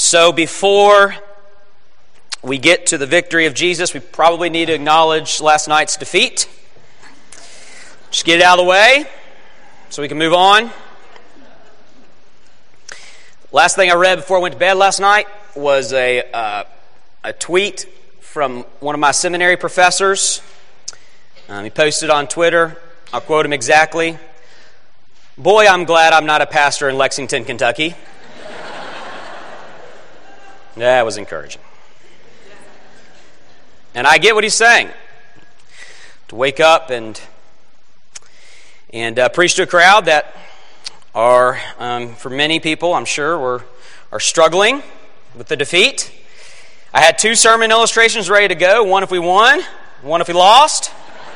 So before we get to the victory of Jesus, we probably need to acknowledge last night's defeat. Just get it out of the way so we can move on. Last thing I read before I went to bed last night was a tweet from one of my seminary professors. He posted on Twitter. I'll quote him exactly. "Boy, I'm glad I'm not a pastor in Lexington, Kentucky." That was encouraging. And I get what he's saying. To wake up and preach to a crowd that are, for many people, I'm sure, are struggling with the defeat. I had 2 sermon illustrations ready to go. One if we won, one if we lost.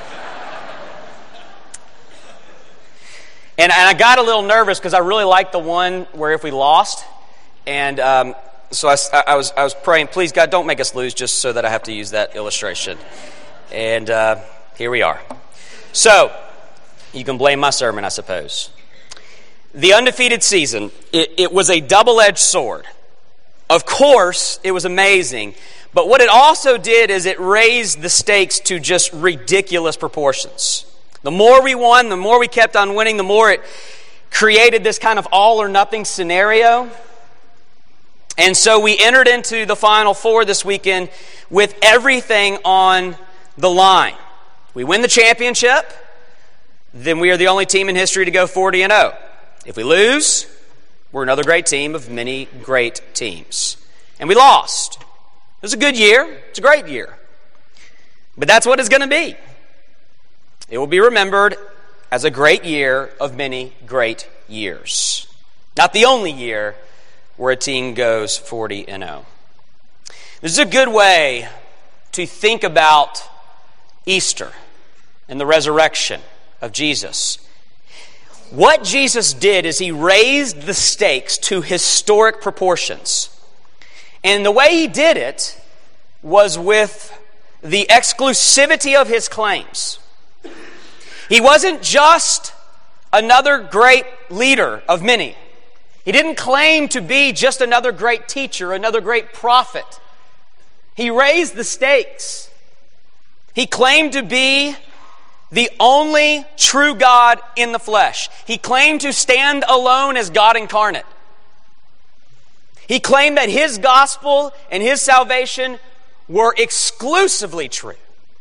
And I got a little nervous because I really liked the one where if we lost. And so I was praying, please God, don't make us lose, just so that I have to use that illustration. And here we are. So, you can blame my sermon, I suppose. The undefeated season, it was a double-edged sword. Of course, it was amazing. But what it also did is it raised the stakes to just ridiculous proportions. The more we won, the more we kept on winning, the more it created this kind of all-or-nothing scenario. And so we entered into the Final Four this weekend with everything on the line. We win the championship, then we are the only team in history to go 40-0. If we lose, we're another great team of many great teams. And we lost. It was a good year. It's a great year. But that's what it's going to be. It will be remembered as a great year of many great years. Not the only year where a team goes 40-0. This is a good way to think about Easter and the resurrection of Jesus. What Jesus did is he raised the stakes to historic proportions. And the way he did it was with the exclusivity of his claims. He wasn't just another great leader of many. He didn't claim to be just another great teacher, another great prophet. He raised the stakes. He claimed to be the only true God in the flesh. He claimed to stand alone as God incarnate. He claimed that his gospel and his salvation were exclusively true.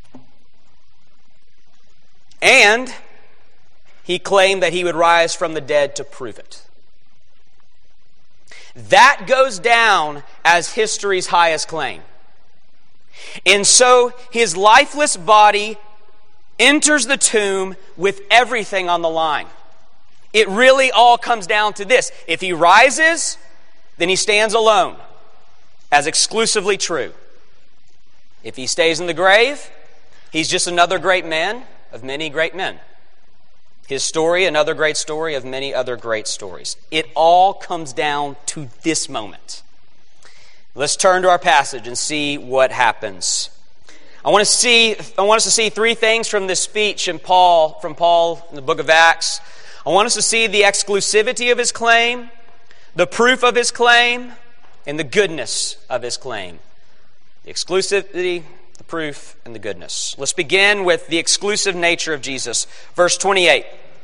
And he claimed that he would rise from the dead to prove it. That goes down as history's highest claim. And so his lifeless body enters the tomb with everything on the line. It really all comes down to this. If he rises, then he stands alone as exclusively true. If he stays in the grave, he's just another great man of many great men. His story, another great story of many other great stories. It all comes down to this moment. Let's turn to our passage and see what happens. I want us to see 3 things from this speech from Paul in the book of Acts. I want us to see the exclusivity of his claim, the proof of his claim, and the goodness of his claim. The exclusivity, the proof, and the goodness. Let's begin with the exclusive nature of Jesus. Verse 28.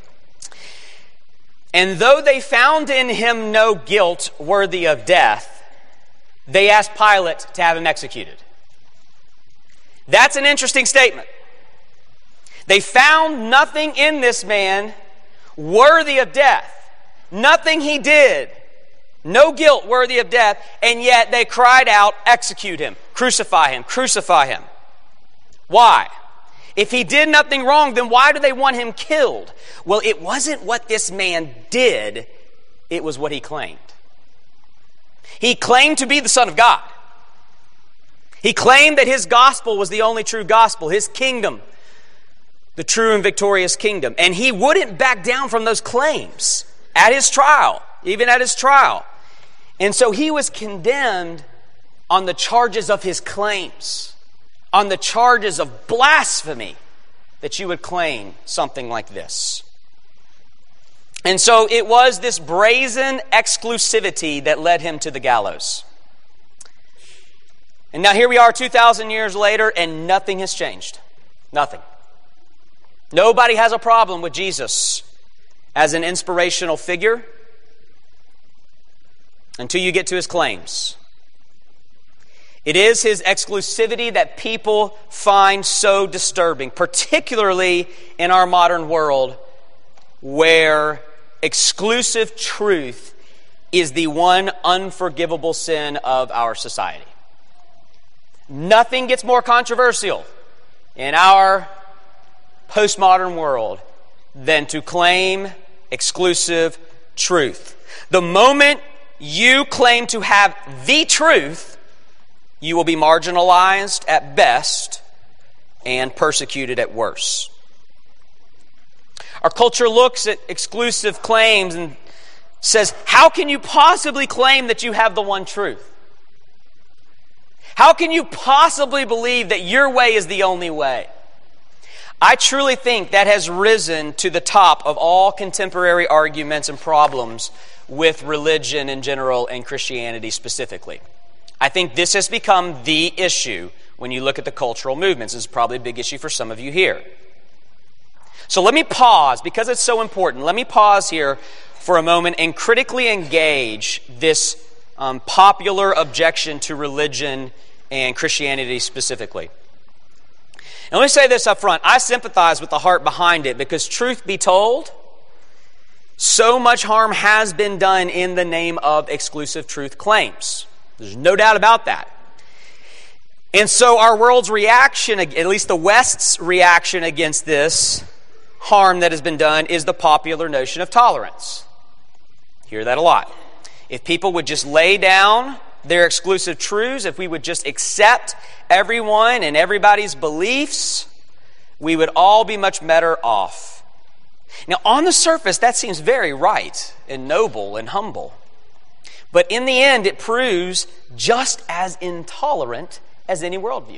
And though they found in him no guilt worthy of death, they asked Pilate to have him executed. That's an interesting statement. They found nothing in this man worthy of death. Nothing he did. No guilt worthy of death. And yet they cried out, execute him. Crucify him. Crucify him. Why? If he did nothing wrong, then why do they want him killed? Well, it wasn't what this man did. It was what he claimed. He claimed to be the Son of God. He claimed that his gospel was the only true gospel, his kingdom, the true and victorious kingdom. And he wouldn't back down from those claims at his trial, even at his trial. And so he was condemned on the charges of his claims, on the charges of blasphemy, that you would claim something like this. And so it was this brazen exclusivity that led him to the gallows. And now here we are 2,000 years later, and nothing has changed. Nothing. Nobody has a problem with Jesus as an inspirational figure until you get to his claims. It is his exclusivity that people find so disturbing, particularly in our modern world where exclusive truth is the one unforgivable sin of our society. Nothing gets more controversial in our postmodern world than to claim exclusive truth. The moment you claim to have the truth, you will be marginalized at best and persecuted at worst. Our culture looks at exclusive claims and says, how can you possibly claim that you have the one truth? How can you possibly believe that your way is the only way? I truly think that has risen to the top of all contemporary arguments and problems with religion in general and Christianity specifically. I think this has become the issue when you look at the cultural movements. This is probably a big issue for some of you here. So let me pause, because it's so important. Let me pause here for a moment and critically engage this popular objection to religion and Christianity specifically. And let me say this up front. I sympathize with the heart behind it, because truth be told, so much harm has been done in the name of exclusive truth claims. There's no doubt about that. And so our world's reaction, at least the West's reaction against this harm that has been done, is the popular notion of tolerance. Hear that a lot. If people would just lay down their exclusive truths, if we would just accept everyone and everybody's beliefs, we would all be much better off. Now, on the surface, that seems very right and noble and humble. But in the end, it proves just as intolerant as any worldview.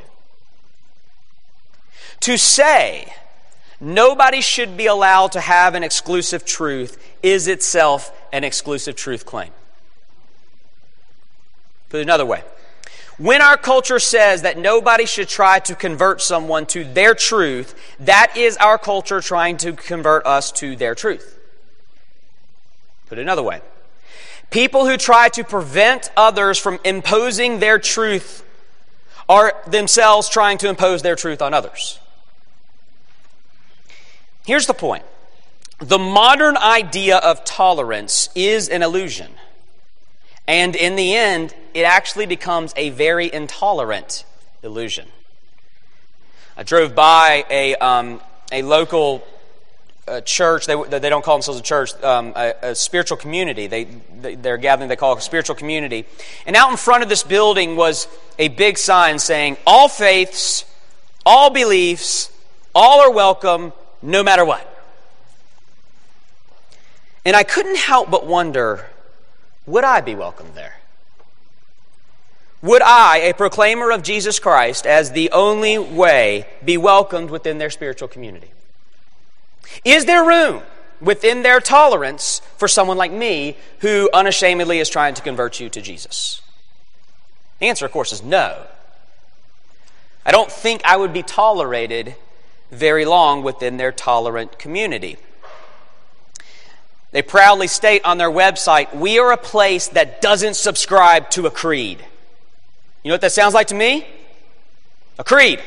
To say nobody should be allowed to have an exclusive truth is itself an exclusive truth claim. Put it another way. When our culture says that nobody should try to convert someone to their truth, that is our culture trying to convert us to their truth. Put it another way. People who try to prevent others from imposing their truth are themselves trying to impose their truth on others. Here's the point. The modern idea of tolerance is an illusion. And in the end, it actually becomes a very intolerant illusion. I drove by a local church. They don't call themselves a church, a spiritual community. They're gathering, they call it a spiritual community. And out in front of this building was a big sign saying, all faiths, all beliefs, all are welcome, no matter what. And I couldn't help but wonder, would I be welcomed there? Would I, a proclaimer of Jesus Christ as the only way, be welcomed within their spiritual community? Is there room within their tolerance for someone like me who unashamedly is trying to convert you to Jesus? The answer, of course, is no. I don't think I would be tolerated very long within their tolerant community. They proudly state on their website, we are a place that doesn't subscribe to a creed. You know what that sounds like to me? A creed.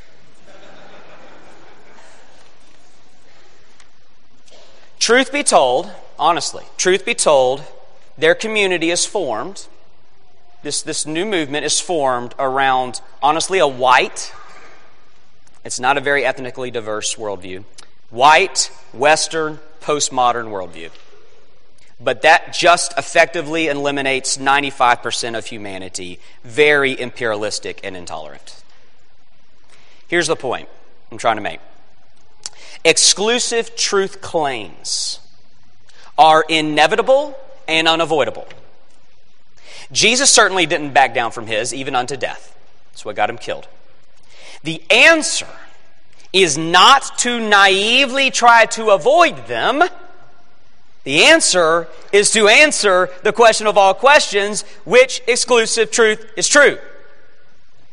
Truth be told, honestly, truth be told, their community is formed, this new movement is formed around, honestly, a white, it's not a very ethnically diverse worldview, white, Western, postmodern worldview. But that just effectively eliminates 95% of humanity, very imperialistic and intolerant. Here's the point I'm trying to make. Exclusive truth claims are inevitable and unavoidable. Jesus certainly didn't back down from his, even unto death. That's what got him killed. The answer is not to naively try to avoid them. The answer is to answer the question of all questions, which exclusive truth is true?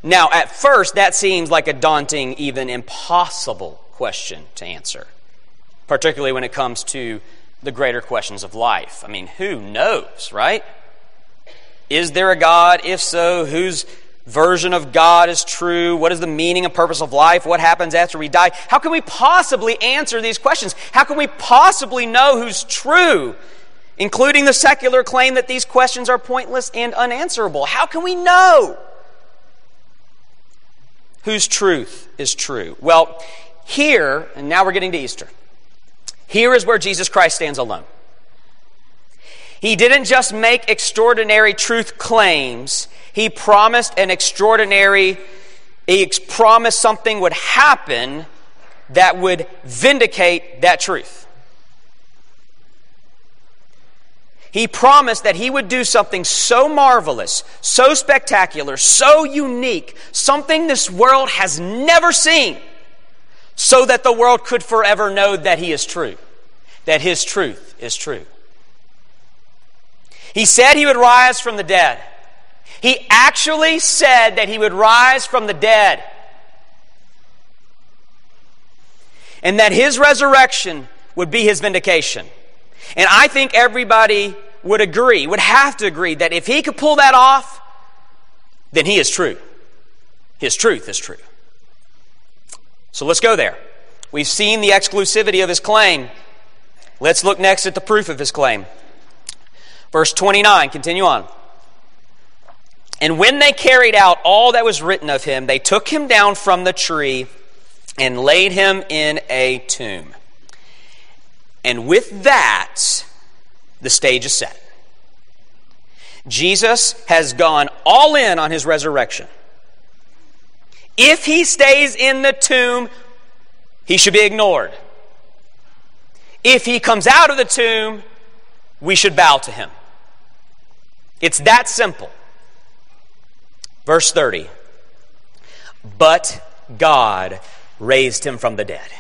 Now, at first, that seems like a daunting, even impossible question to answer, particularly when it comes to the greater questions of life. I mean, who knows, right? Is there a God? If so, whose version of God is true? What is the meaning and purpose of life? What happens after we die? How can we possibly answer these questions? How can we possibly know who's true, including the secular claim that these questions are pointless and unanswerable? How can we know whose truth is true? Well, here, and now we're getting to Easter, here is where Jesus Christ stands alone. He didn't just make extraordinary truth claims. He promised he promised something would happen that would vindicate that truth. He promised that he would do something so marvelous, so spectacular, so unique, something this world has never seen, so that the world could forever know that he is true, that his truth is true. He said he would rise from the dead. He actually said that he would rise from the dead. And that his resurrection would be his vindication. And I think everybody would have to agree, that if he could pull that off, then he is true. His truth is true. So let's go there. We've seen the exclusivity of his claim. Let's look next at the proof of his claim. Verse 29, continue on. And when they carried out all that was written of him, they took him down from the tree and laid him in a tomb. And with that, the stage is set. Jesus has gone all in on his resurrection. If he stays in the tomb, he should be ignored. If he comes out of the tomb, we should bow to him. It's that simple. Verse 30. But God raised him from the dead.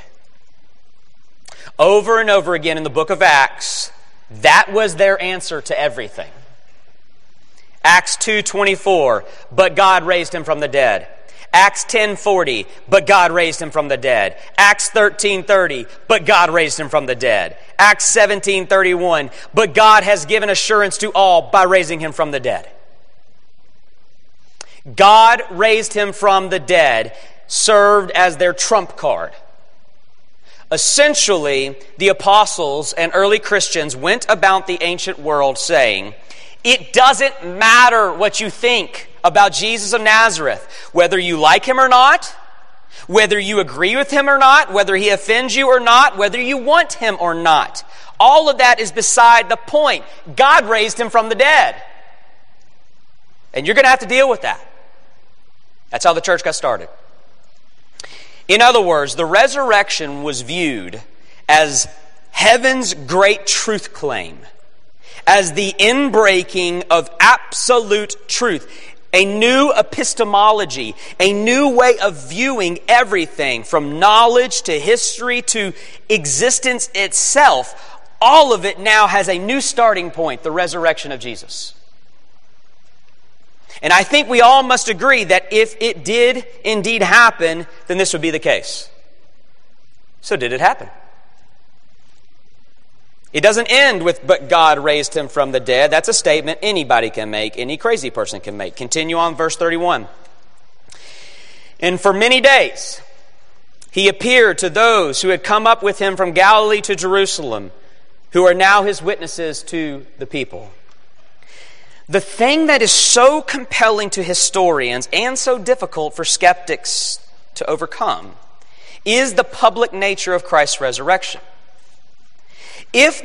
Over and over again in the book of Acts, that was their answer to everything. Acts 2:24, but God raised him from the dead. Acts 10:40, but God raised him from the dead. Acts 13:30, but God raised him from the dead. Acts 17:31, but God has given assurance to all by raising him from the dead. God raised him from the dead served as their trump card. Essentially, the apostles and early Christians went about the ancient world saying, it doesn't matter what you think about Jesus of Nazareth, whether you like him or not, whether you agree with him or not, whether he offends you or not, whether you want him or not. All of that is beside the point. God raised him from the dead. And you're going to have to deal with that. That's how the church got started. In other words, the resurrection was viewed as heaven's great truth claim, as the inbreaking of absolute truth, a new epistemology, a new way of viewing everything from knowledge to history to existence itself. All of it now has a new starting point, the resurrection of Jesus. And I think we all must agree that if it did indeed happen, then this would be the case. So did it happen? It doesn't end with, but God raised him from the dead. That's a statement anybody can make, any crazy person can make. Continue on, verse 31. And for many days he appeared to those who had come up with him from Galilee to Jerusalem, who are now his witnesses to the people. The thing that is so compelling to historians and so difficult for skeptics to overcome is the public nature of Christ's resurrection. If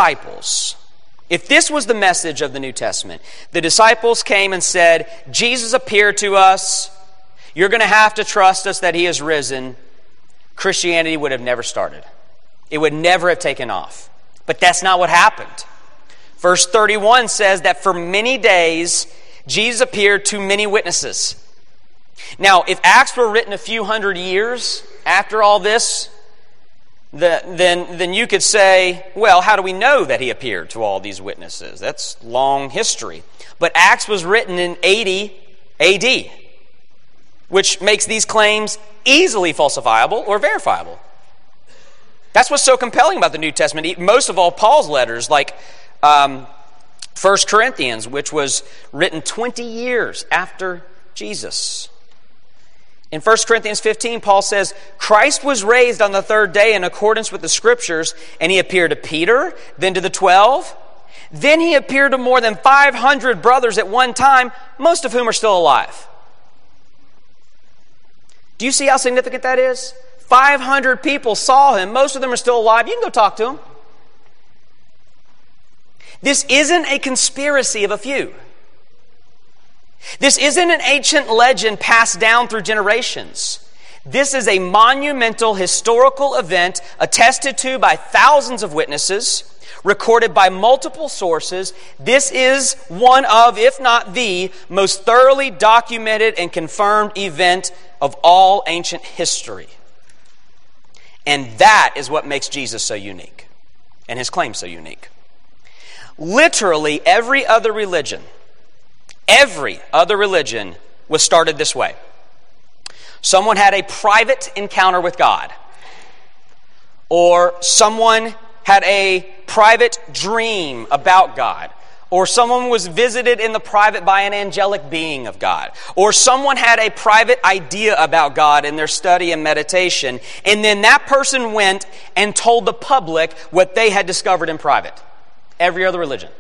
this was the message of the New Testament, the disciples came and said, Jesus appeared to us, you're going to have to trust us that he is risen, Christianity would have never started. It would never have taken off. But that's not what happened. Verse 31 says that for many days, Jesus appeared to many witnesses. Now, if Acts were written a few hundred years after all this, then you could say, well, how do we know that he appeared to all these witnesses? That's long history. But Acts was written in 80 AD. which makes these claims easily falsifiable or verifiable. That's what's so compelling about the New Testament. Most of all, Paul's letters, like 1 Corinthians, which was written 20 years after Jesus. In 1 Corinthians 15, Paul says, Christ was raised on the third day in accordance with the Scriptures, and he appeared to Peter, then to the 12. Then he appeared to more than 500 brothers at one time, most of whom are still alive. Do you see how significant that is? 500 people saw him. Most of them are still alive. You can go talk to him. This isn't a conspiracy of a few. This isn't an ancient legend passed down through generations. This is a monumental historical event attested to by thousands of witnesses, recorded by multiple sources. This is one of, if not the, most thoroughly documented and confirmed event of all ancient history. And that is what makes Jesus so unique, and his claim so unique. Literally every other religion was started this way. Someone had a private encounter with God, or someone had a private dream about God, or someone was visited in the private by an angelic being of God, or someone had a private idea about God in their study and meditation, and then that person went and told the public what they had discovered in private. Every other religion.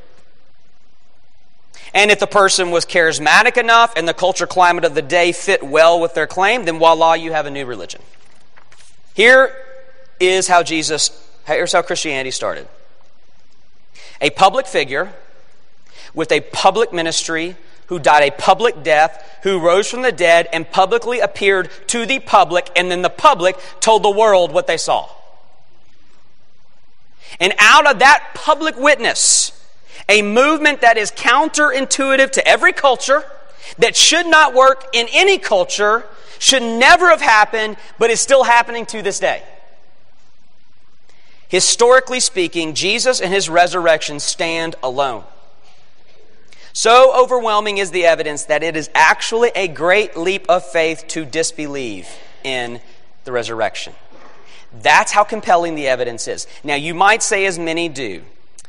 And if the person was charismatic enough and the culture climate of the day fit well with their claim, then voila, you have a new religion. Here's how Christianity started. A public figure with a public ministry who died a public death, who rose from the dead and publicly appeared to the public, and then the public told the world what they saw. And out of that public witness, a movement that is counterintuitive to every culture, that should not work in any culture, should never have happened, but is still happening to this day. Historically speaking, Jesus and his resurrection stand alone. So overwhelming is the evidence that it is actually a great leap of faith to disbelieve in the resurrection. That's how compelling the evidence is. Now, you might say, as many do,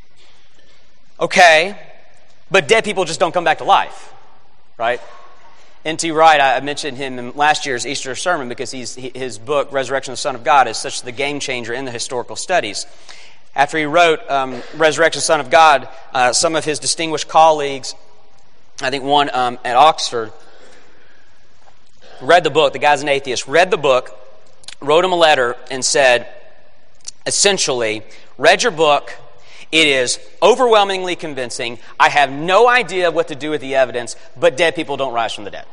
okay, but dead people just don't come back to life, right? N.T. Wright, I mentioned him in last year's Easter sermon because his book, Resurrection of the Son of God, is such the game changer in the historical studies. After he wrote Resurrection of the Son of God, some of his distinguished colleagues, I think one at Oxford, read the book. The guy's an atheist, read the book, wrote him a letter and said, essentially, read your book. It is overwhelmingly convincing. I have no idea what to do with the evidence, but dead people don't rise from the dead.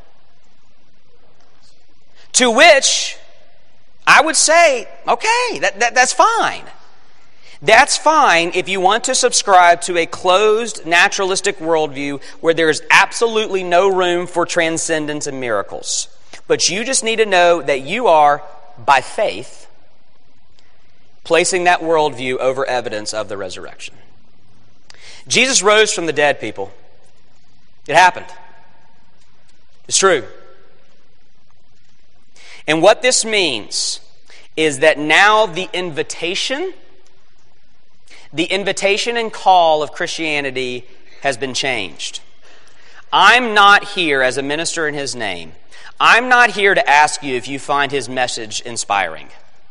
To which I would say, okay, that's fine. That's fine if you want to subscribe to a closed, naturalistic worldview where there is absolutely no room for transcendence and miracles. But you just need to know that you are, by faith, placing that worldview over evidence of the resurrection. Jesus rose from the dead, people. It happened. It's true. And what this means is that now the invitation and call of Christianity has been changed. I'm not here as a minister in his name. I'm not here to ask you if you find his message inspiring,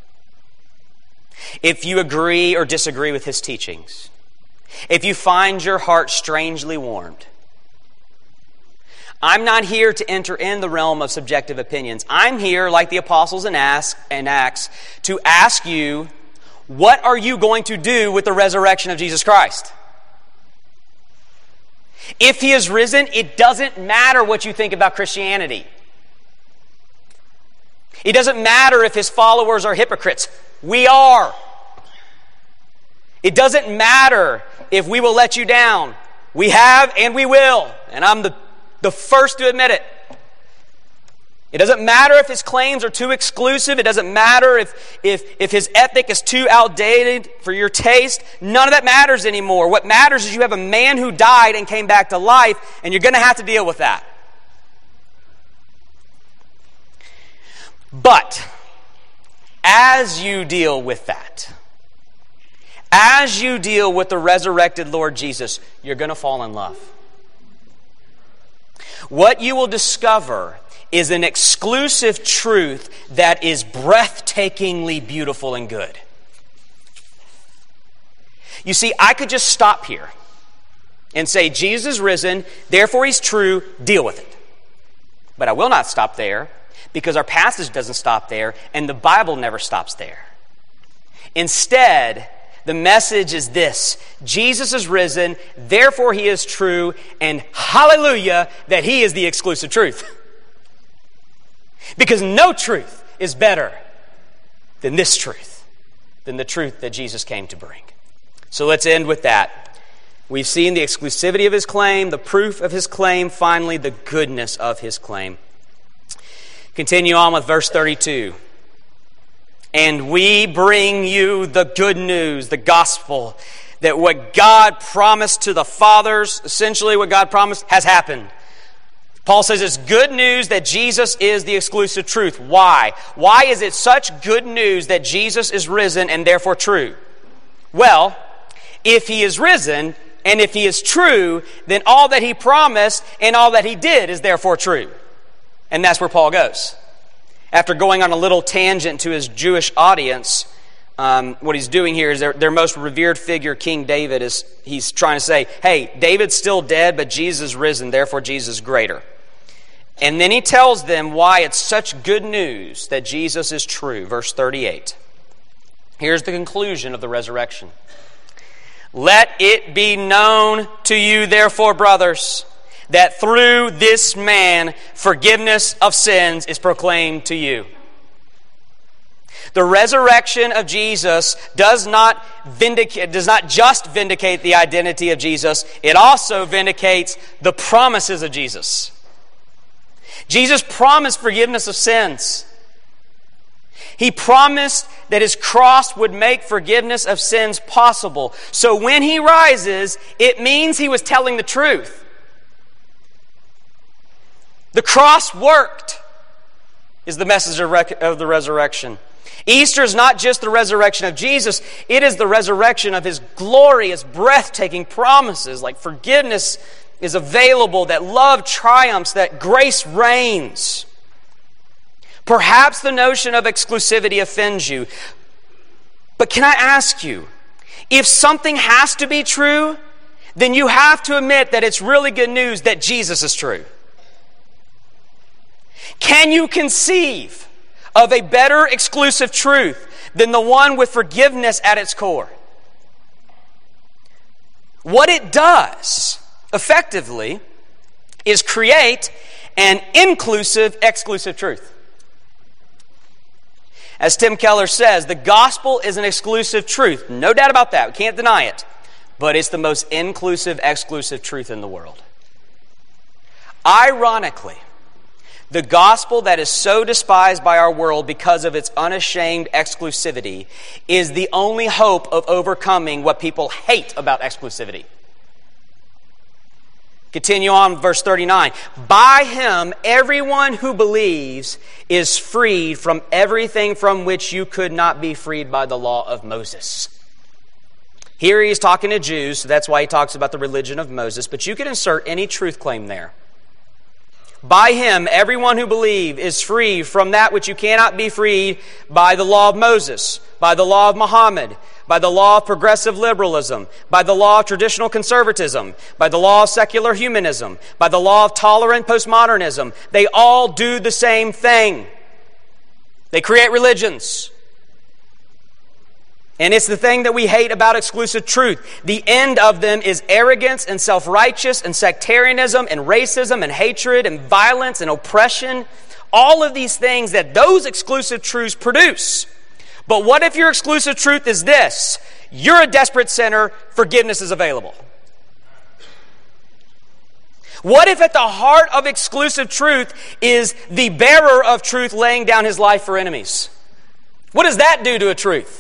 if you agree or disagree with his teachings, if you find your heart strangely warmed. I'm not here to enter in the realm of subjective opinions. I'm here, like the apostles in Acts, to ask you, what are you going to do with the resurrection of Jesus Christ? If he is risen, it doesn't matter what you think about Christianity. It doesn't matter if his followers are hypocrites. We are. It doesn't matter if we will let you down. We have and we will. And I'm the first to admit it. It doesn't matter if his claims are too exclusive. It doesn't matter if his ethic is too outdated for your taste. None of that matters anymore. What matters is you have a man who died and came back to life, and you're going to have to deal with that. But as you deal with that, as you deal with the resurrected Lord Jesus, you're going to fall in love. What you will discover is an exclusive truth that is breathtakingly beautiful and good. You see, I could just stop here and say, Jesus is risen, therefore He's true, deal with it. But I will not stop there, because our passage doesn't stop there, and the Bible never stops there. Instead, the message is this: Jesus is risen, therefore He is true, and hallelujah that He is the exclusive truth. Because no truth is better than this truth, than the truth that Jesus came to bring. So let's end with that. We've seen the exclusivity of His claim, the proof of His claim, finally the goodness of His claim. Continue on with verse 32. And we bring you the good news, the gospel, that what God promised to the fathers, essentially what God promised, has happened. Paul says it's good news that Jesus is the exclusive truth. Why? Why is it such good news that Jesus is risen and therefore true? Well, if He is risen and if He is true, then all that He promised and all that He did is therefore true. And that's where Paul goes. After going on a little tangent to his Jewish audience, what he's doing here is their most revered figure, King David, he's trying to say, hey, David's still dead, but Jesus is risen, therefore Jesus is greater. And then he tells them why it's such good news that Jesus is true. Verse 38. Here's the conclusion of the resurrection. Let it be known to you, therefore, brothers, that through this man forgiveness of sins is proclaimed to you. The resurrection of Jesus does not just vindicate the identity of Jesus, it also vindicates the promises of Jesus. Jesus promised forgiveness of sins. He promised that His cross would make forgiveness of sins possible. So when He rises, it means He was telling the truth. The cross worked, is the message of the resurrection. Easter is not just the resurrection of Jesus, it is the resurrection of His glorious, breathtaking promises, like forgiveness is available, that love triumphs, that grace reigns. Perhaps the notion of exclusivity offends you, but can I ask you, if something has to be true, then you have to admit that it's really good news that Jesus is true. Can you conceive of a better exclusive truth than the one with forgiveness at its core? What it does, effectively, is create an inclusive, exclusive truth. As Tim Keller says, the gospel is an exclusive truth. No doubt about that. We can't deny it. But it's the most inclusive, exclusive truth in the world. Ironically, the gospel that is so despised by our world because of its unashamed exclusivity is the only hope of overcoming what people hate about exclusivity. Continue on, verse 39. By Him, everyone who believes is freed from everything from which you could not be freed by the law of Moses. Here he's talking to Jews, so that's why he talks about the religion of Moses, but you can insert any truth claim there. By Him, everyone who believes is free from that which you cannot be freed by the law of Moses, by the law of Muhammad, by the law of progressive liberalism, by the law of traditional conservatism, by the law of secular humanism, by the law of tolerant postmodernism. They all do the same thing. They create religions. And it's the thing that we hate about exclusive truth. The end of them is arrogance and self-righteous and sectarianism and racism and hatred and violence and oppression. All of these things that those exclusive truths produce. But what if your exclusive truth is this? You're a desperate sinner, forgiveness is available. What if at the heart of exclusive truth is the bearer of truth laying down his life for enemies? What does that do to a truth?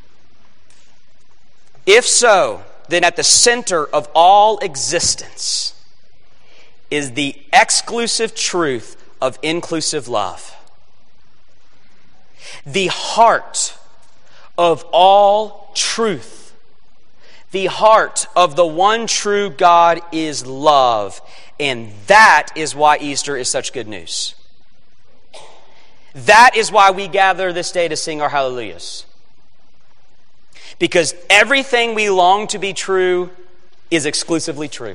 If so, then at the center of all existence is the exclusive truth of inclusive love. The heart of all truth, the heart of the one true God is love. And that is why Easter is such good news. That is why we gather this day to sing our hallelujahs. Because everything we long to be true is exclusively true.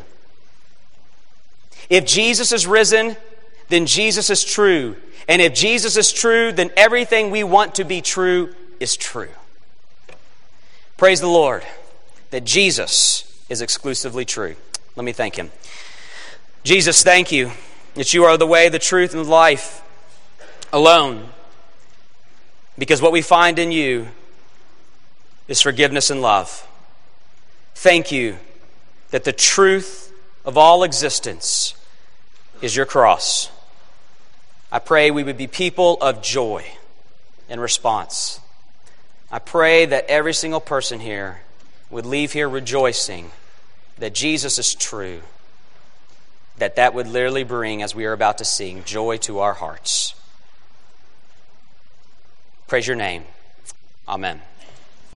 If Jesus is risen, then Jesus is true. And if Jesus is true, then everything we want to be true is true. Praise the Lord that Jesus is exclusively true. Let me thank Him. Jesus, thank you that you are the way, the truth, and the life alone. Because what we find in you is forgiveness and love. Thank you that the truth of all existence is your cross. I pray we would be people of joy in response. I pray that every single person here would leave here rejoicing that Jesus is true, that would literally bring, as we are about to sing, joy to our hearts. Praise your name. Amen.